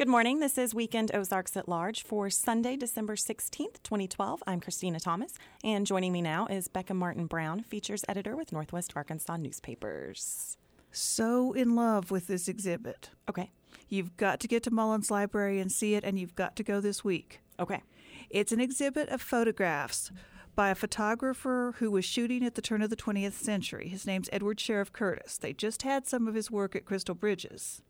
Good morning. This is Weekend Ozarks at Large for Sunday, December 16th, 2012. I'm Christina Thomas, and joining me now is Becca Martin Brown, features editor with Northwest Arkansas Newspapers. So in love with this exhibit. Okay. You've got to get to Mullins Library and see it, and you've got to go this week. Okay. It's an exhibit of photographs by a photographer who was shooting at the turn of the 20th century. His name's Edward Sheriff Curtis. They just had some of his work at Crystal Bridges.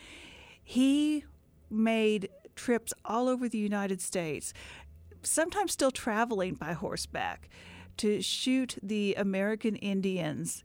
He made trips all over the United States, sometimes still traveling by horseback, to shoot the American Indians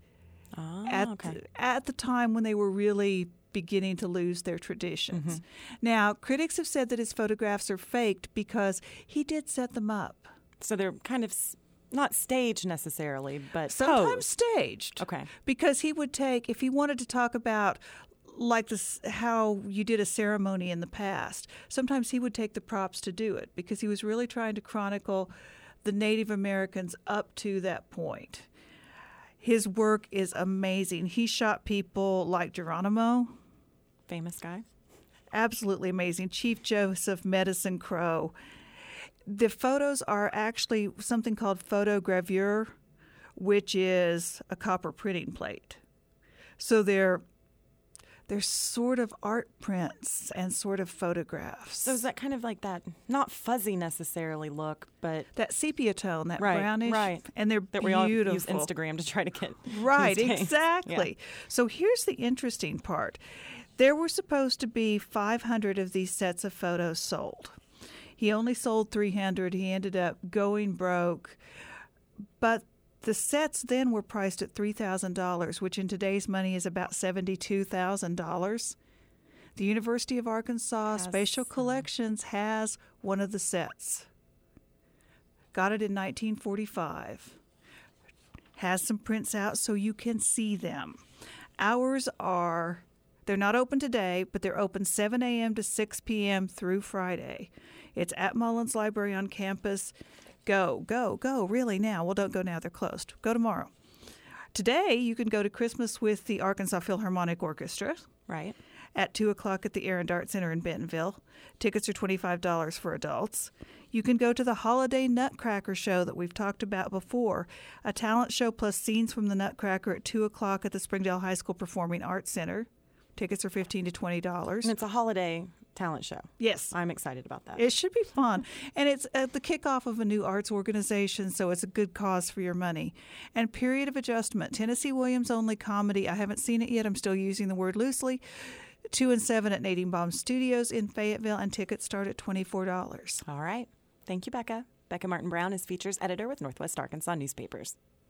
at the time when they were really beginning to lose their traditions. Mm-hmm. Now, critics have said that his photographs are faked because he did set them up. So they're kind of not staged necessarily, but sometimes posed. Staged. Okay. Because he would take, if he wanted to talk about like this, how you did a ceremony in the past, sometimes he would take the props to do it because he was really trying to chronicle the Native Americans up to that point. His work is amazing. He shot people like Geronimo. Famous guy. Absolutely amazing. Chief Joseph Medicine Crow. The photos are actually something called photogravure, which is a copper printing plate. So they're sort of art prints and sort of photographs. So is that kind of like that, not fuzzy necessarily look, but that sepia tone, that right, brownish, right. And they're that beautiful. We all use Instagram to try to get right, these days. Exactly. Yeah. So here's the interesting part. There were supposed to be 500 of these sets of photos sold. He only sold 300. He ended up going broke, but the sets then were priced at $3,000, which in today's money is about $72,000. The University of Arkansas Spatial Collections has one of the sets. Got it in 1945. Has some prints out so you can see them. They're not open today, but they're open 7 a.m. to 6 p.m. through Friday. It's at Mullins Library on campus. Go, really now. Well, don't go now. They're closed. Go tomorrow. Today, you can go to Christmas with the Arkansas Philharmonic Orchestra. Right. At 2 o'clock at the Air and Art Center in Bentonville. Tickets are $25 for adults. You can go to the Holiday Nutcracker Show that we've talked about before, a talent show plus scenes from the Nutcracker at 2 o'clock at the Springdale High School Performing Arts Center. Tickets are $15 to $20. And it's a holiday talent show. Yes. I'm excited about that. It should be fun. And it's the kickoff of a new arts organization, so it's a good cause for your money. And Period of Adjustment, Tennessee Williams only comedy. I haven't seen it yet. I'm still using the word loosely. 2 and 7 at Nadine Baum Studios in Fayetteville, and tickets start at $24. All right. Thank you, Becca. Becca Martin Brown is features editor with Northwest Arkansas Newspapers.